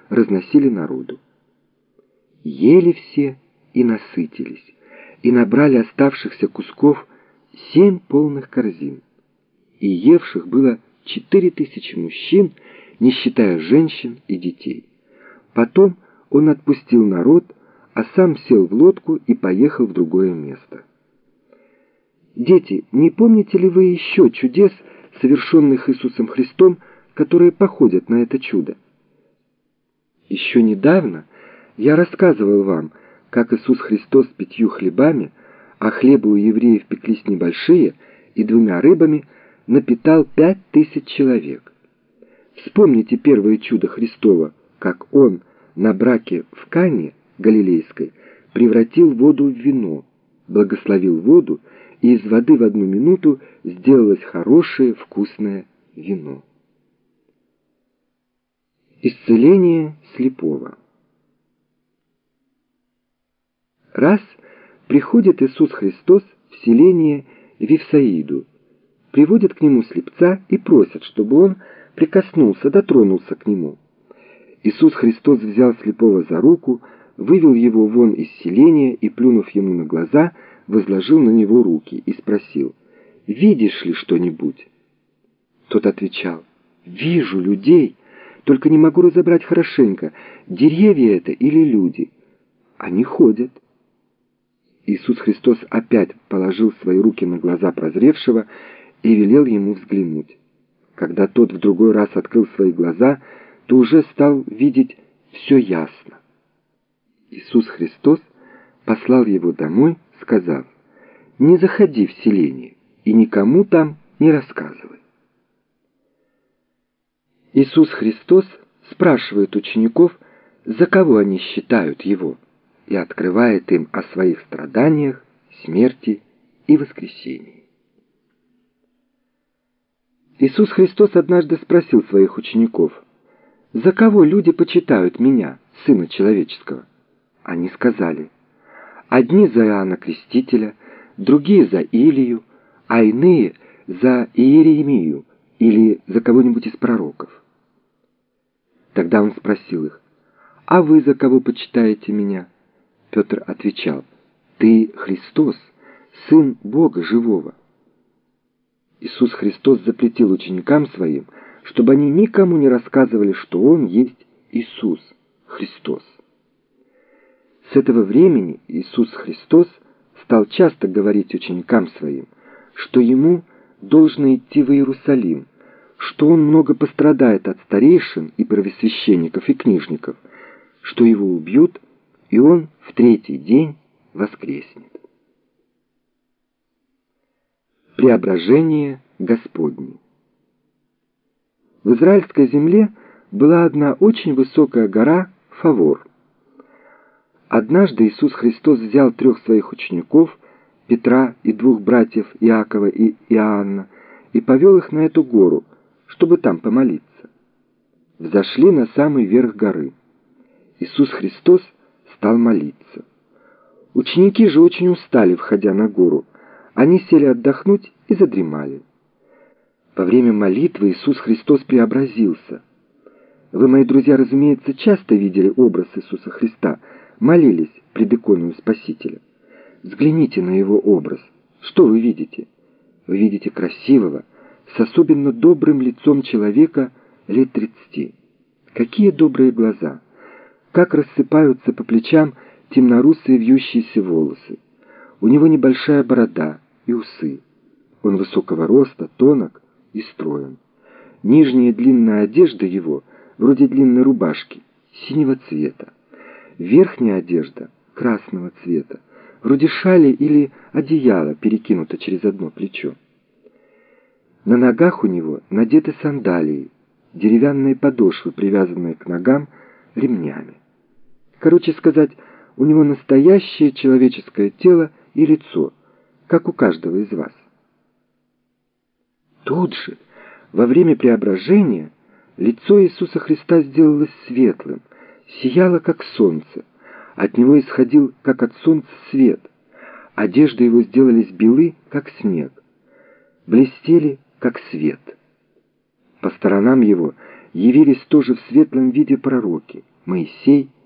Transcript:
разносили народу. Ели все и насытились, и набрали оставшихся кусков 7 полных корзин. И евших было 4000 мужчин, не считая женщин и детей. Потом он отпустил народ, а сам сел в лодку и поехал в другое место. Дети, не помните ли вы еще чудес, совершенных Иисусом Христом, которые походят на это чудо? Еще недавно я рассказывал вам, как Иисус Христос 5 хлебами, а хлебы у евреев пеклись небольшие, и 2 рыбами напитал 5000 человек. Вспомните первое чудо Христова, как Он на браке в Кане Галилейской превратил воду в вино, благословил воду, и из воды в 1 минуту сделалось хорошее вкусное вино. Исцеление слепого. Раз приходит Иисус Христос в селение Вифсаиду, приводят к нему слепца и просят, чтобы он прикоснулся, дотронулся к нему. Иисус Христос взял слепого за руку, вывел его вон из селения и, плюнув ему на глаза, возложил на него руки и спросил: «Видишь ли что-нибудь?» Тот отвечал: «Вижу людей, только не могу разобрать хорошенько, деревья это или люди. Они ходят». Иисус Христос опять положил свои руки на глаза прозревшего и велел ему взглянуть. Когда тот в другой раз открыл свои глаза, то уже стал видеть все ясно. Иисус Христос послал его домой, сказав: «Не заходи в селение и никому там не рассказывай». Иисус Христос спрашивает учеников, за кого они считают Его, и открывает им о своих страданиях, смерти и воскресении. Иисус Христос однажды спросил своих учеников: «За кого люди почитают Меня, Сына Человеческого?» Они сказали: «Одни за Иоанна Крестителя, другие за Илию, а иные за Иеремию или за кого-нибудь из пророков». Тогда Он спросил их: «А вы за кого почитаете Меня?» Петр отвечал: «Ты Христос, Сын Бога Живого». Иисус Христос запретил ученикам Своим, чтобы они никому не рассказывали, что Он есть Иисус Христос. С этого времени Иисус Христос стал часто говорить ученикам Своим, что Ему должно идти в Иерусалим, что Он много пострадает от старейшин и первосвященников и книжников, что Его убьют, и Он в 3-й день воскреснет. Преображение Господне. В израильской земле была одна очень высокая гора Фавор. Однажды Иисус Христос взял 3 своих учеников, Петра и 2 братьев Иакова и Иоанна, и повел их на эту гору, чтобы там помолиться. Взошли на самый верх горы. Иисус Христос стал молиться. Ученики же очень устали, входя на гору. Они сели отдохнуть и задремали. Во время молитвы Иисус Христос преобразился. Вы, мои друзья, разумеется, часто видели образ Иисуса Христа, молились пред иконою Спасителя. Взгляните на Его образ. Что вы видите? Вы видите красивого, с особенно добрым лицом человека лет 30. Какие добрые глаза! Как рассыпаются по плечам темнорусые вьющиеся волосы. У него небольшая борода и усы. Он высокого роста, тонок и строен. Нижняя длинная одежда его, вроде длинной рубашки, синего цвета. Верхняя одежда красного цвета, вроде шали или одеяла, перекинута через одно плечо. На ногах у него надеты сандалии, деревянные подошвы, привязанные к ногам ремнями. Короче сказать, у него настоящее человеческое тело и лицо, как у каждого из вас. Тут же, во время преображения, лицо Иисуса Христа сделалось светлым, сияло, как солнце. От него исходил, как от солнца, свет. Одежды его сделались белы, как снег. Блестели, как свет. По сторонам его явились тоже в светлом виде пророки Моисей